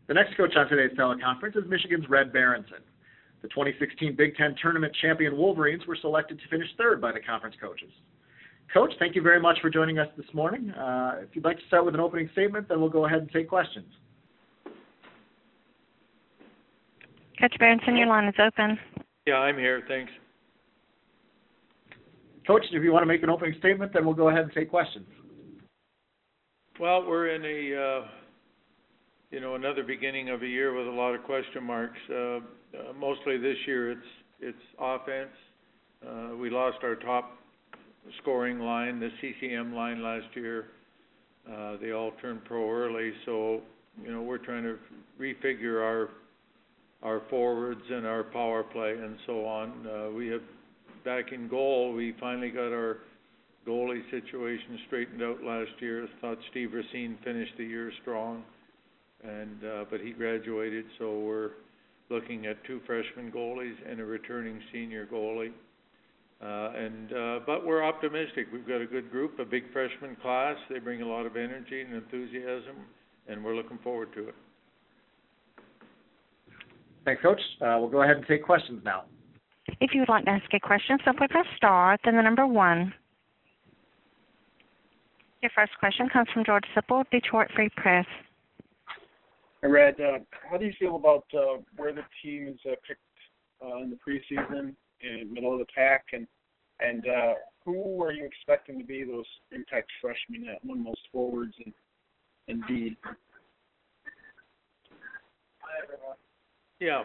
The next coach on today's teleconference is Michigan's Red Berenson. The 2016 Big Ten Tournament champion Wolverines were selected to finish third by the conference coaches. Coach, thank you very much for joining us this morning. If you'd like to start with an opening statement, then we'll go ahead and take questions. Coach Berenson, your line is open. Yeah, I'm here. Thanks. Coach, if you want to make an opening statement, then we'll go ahead and take questions. Well, we're in another beginning of a year with a lot of question marks. Mostly this year, it's offense. We lost our top scoring line, the CCM line last year. They all turned pro early, so we're trying to refigure our forwards and our power play and so on. We have back in goal. We finally got our goalie situation straightened out last year. I thought Steve Racine finished the year strong, but he graduated, so we're looking at 2 freshman goalies and a returning senior goalie. But we're optimistic. We've got a good group, a big freshman class. They bring a lot of energy and enthusiasm, and we're looking forward to it. Thanks, Coach. We'll go ahead and take questions now. If you would like to ask a question, simply press star, then the number 1. Your first question comes from George Sipple, Detroit Free Press. Hey, Red, how do you feel about where the team is picked in the preseason, in middle of the pack, and who are you expecting to be those impact freshmen at one most forwards and B? Yeah,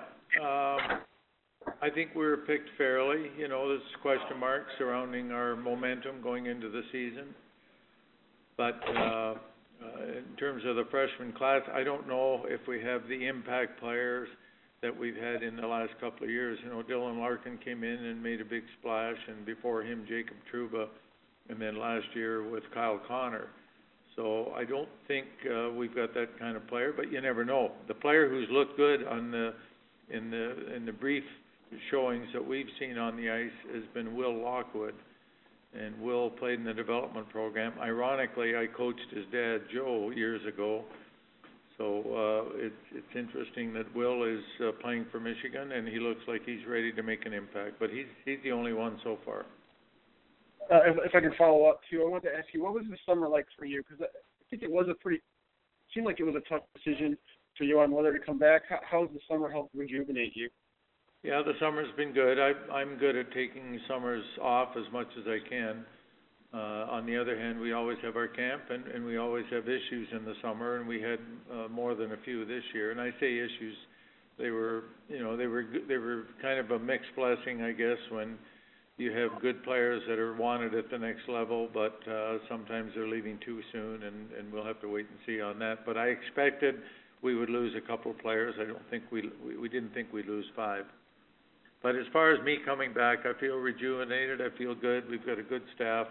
I think we were picked fairly. There's question marks surrounding our momentum going into the season. But in terms of the freshman class, I don't know if we have the impact players that we've had in the last couple of years. Dylan Larkin came in and made a big splash, and before him, Jacob Trouba, and then last year with Kyle Connor. So I don't think we've got that kind of player, but you never know. The player who's looked good in the brief showings that we've seen on the ice has been Will Lockwood, and Will played in the development program. Ironically, I coached his dad, Joe, years ago. So it's interesting that Will is playing for Michigan, and he looks like he's ready to make an impact. But he's the only one so far. If I can follow up, too, I wanted to ask you, what was the summer like for you? Because I think it seemed like it was a tough decision for you on whether to come back. How has the summer helped rejuvenate you? Yeah, the summer's been good. I'm good at taking summers off as much as I can. On the other hand, we always have our camp, and we always have issues in the summer, and we had more than a few this year. And I say issues, they were kind of a mixed blessing, I guess, when you have good players that are wanted at the next level, but sometimes they're leaving too soon, and we'll have to wait and see on that. But I expected we would lose a couple of players. I don't think we didn't think we'd lose 5. But as far as me coming back, I feel rejuvenated. I feel good. We've got a good staff,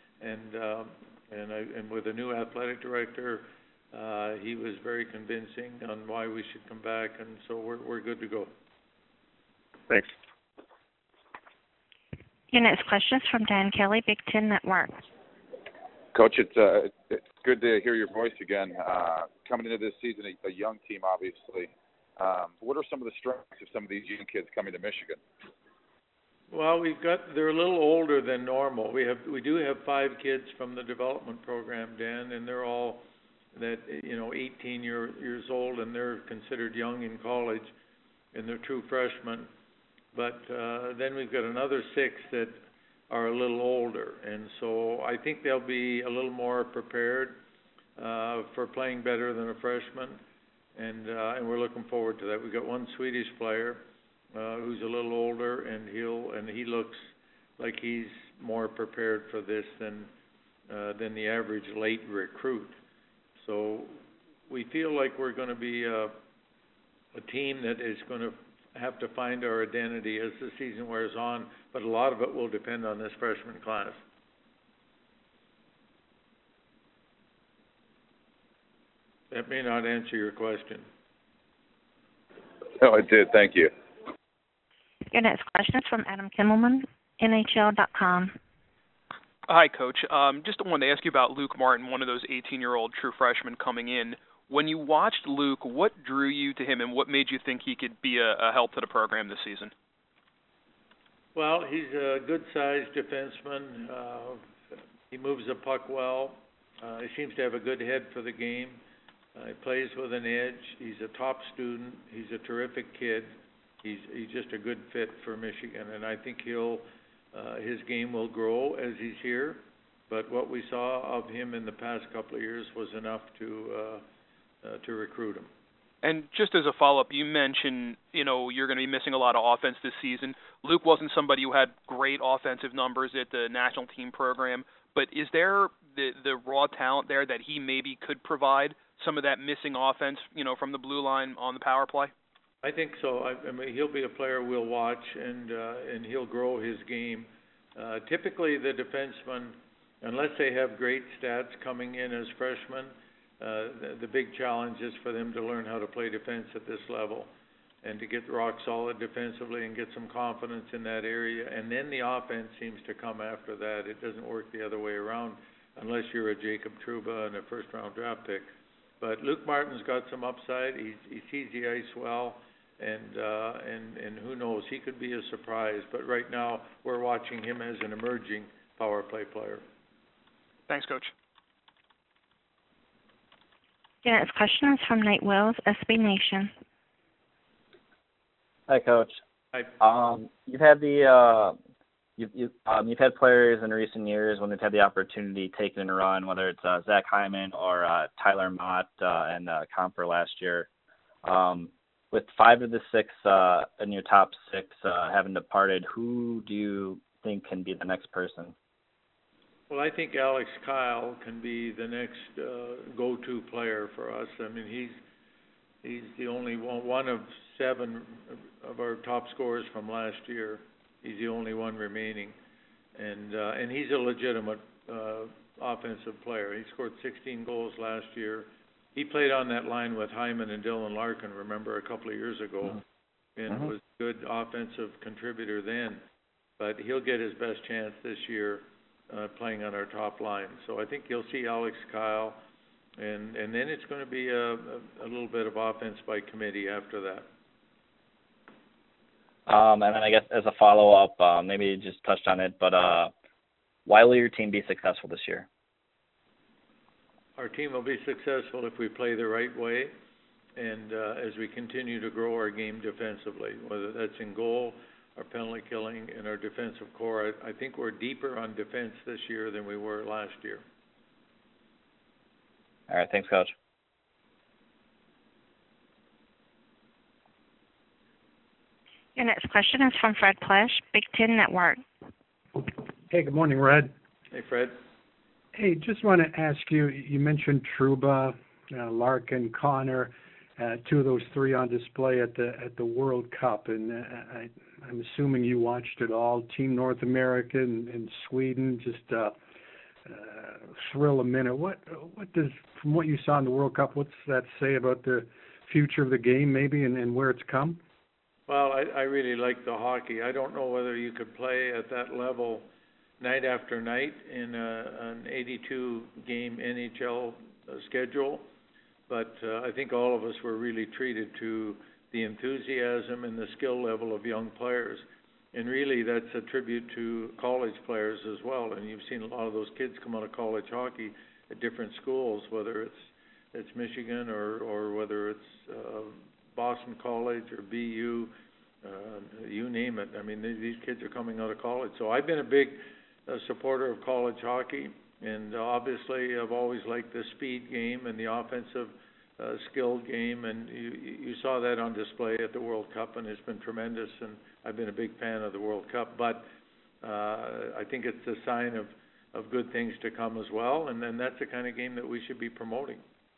and with a new athletic director, he was very convincing on why we should come back, and so we're good to go. Thanks. Your next question is from Dan Kelly, Big Ten Network. Coach, it's good to hear your voice again. Coming into this season, a young team, obviously. What are some of the strengths of some of these young kids coming to Michigan? Well, they're a little older than normal. We do have 5 kids from the development program, Dan, and they're all 18 years old, and they're considered young in college, and they're true freshmen. But then we've got another 6 that are a little older, and so I think they'll be a little more prepared for playing better than a freshman, and we're looking forward to that. We've got one Swedish player who's a little older, and he looks like he's more prepared for this than the average late recruit. So we feel like we're going to be a team that is going to have to find our identity as the season wears on, but a lot of it will depend on this freshman class. That may not answer your question. No, it did. Thank you. Your next question is from Adam Kimmelman, NHL.com. Hi, Coach. Just wanted to ask you about Luke Martin, one of those 18-year-old true freshmen coming in. When you watched Luke, what drew you to him, and what made you think he could be a help to the program this season? Well, he's a good-sized defenseman. He moves the puck well. He seems to have a good head for the game. He plays with an edge. He's a top student. He's a terrific kid. He's just a good fit for Michigan, and I think his game will grow as he's here. But what we saw of him in the past couple of years was enough to recruit him. And just as a follow-up, you mentioned, you're going to be missing a lot of offense this season. Luke wasn't somebody who had great offensive numbers at the national team program, but is there the raw talent there that he maybe could provide some of that missing offense, from the blue line on the power play? I think so. I mean, he'll be a player we'll watch, and he'll grow his game. Typically, the defensemen, unless they have great stats coming in as freshmen, the big challenge is for them to learn how to play defense at this level and to get rock solid defensively and get some confidence in that area. And then the offense seems to come after that. It doesn't work the other way around unless you're a Jacob Trouba and a first-round draft pick. But Luke Martin's got some upside. He sees the ice well, and who knows, he could be a surprise. But right now, we're watching him as an emerging power play player. Thanks, Coach. Your next question is from Nate Wells, SB Nation. Hi, Coach. Hi. You've had you've had players in recent years when they've had the opportunity taken a run, whether it's Zach Hyman or Tyler Mott and Comfer last year. With 5 of the 6 in your top 6 having departed, who do you think can be the next person? Well, I think Alex Kyle can be the next go-to player for us. I mean, he's the only one of 7 of our top scorers from last year. He's the only one remaining, and he's a legitimate offensive player. He scored 16 goals last year. He played on that line with Hyman and Dylan Larkin, remember, a couple of years ago, and was a good offensive contributor then. But he'll get his best chance this year playing on our top line. So I think you'll see Alex Kyle, and then it's going to be a little bit of offense by committee after that. And then I guess as a follow-up, maybe you just touched on it, but why will your team be successful this year? Our team will be successful if we play the right way and as we continue to grow our game defensively, whether that's in goal, our penalty killing, and our defensive core. I think we're deeper on defense this year than we were last year. All right. Thanks, Coach. Your next question is from Fred Plesh, Big Ten Network. Hey, good morning, Red. Hey, Fred. Hey, just want to ask you, you mentioned Trouba, Larkin, Connor, 2 of those 3 on display at the World Cup, and I'm assuming you watched it all. Team North America and Sweden, just thrill a minute. What does, from what you saw in the World Cup, what's that say about the future of the game, maybe, and where it's come? Well, I really like the hockey. I don't know whether you could play at that level night after night in an 82-game NHL schedule, but I think all of us were really treated to the enthusiasm and the skill level of young players. And really, that's a tribute to college players as well. And you've seen a lot of those kids come out of college hockey at different schools, whether it's Michigan or whether it's Boston College or BU, you name it. I mean, these kids are coming out of college. So I've been a big supporter of college hockey, and obviously I've always liked the speed game and the offensive skilled game, and you saw that on display at the World Cup, and it's been tremendous, and I've been a big fan of the World Cup. But I think it's a sign of good things to come as well, and then that's the kind of game that we should be promoting.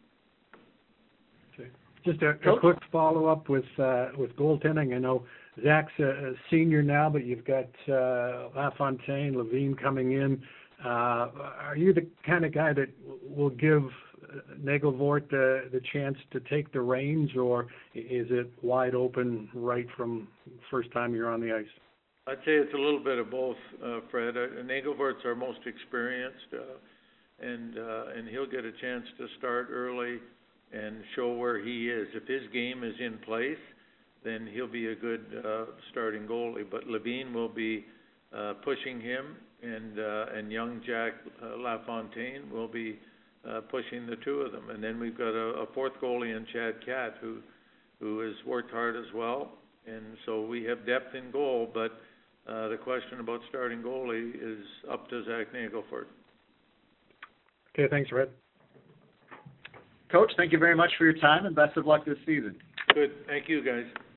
Just a quick follow-up with goaltending. I know Zach's a senior now, but you've got LaFontaine, Levine coming in. Are you the kind of guy that will give Nagelvoort the chance to take the reins, or is it wide open right from first time you're on the ice? I'd say it's a little bit of both, Fred. Nagelvoort's our most experienced, and he'll get a chance to start early and show where he is. If his game is in place, then he'll be a good starting goalie. But Levine will be pushing him, and young Jack LaFontaine will be pushing the two of them. And then we've got a fourth goalie in Chad Cat who has worked hard as well. And so we have depth in goal, but the question about starting goalie is up to Zach Nagelford. Okay, thanks, Red. Coach, thank you very much for your time, and best of luck this season. Good. Thank you, guys.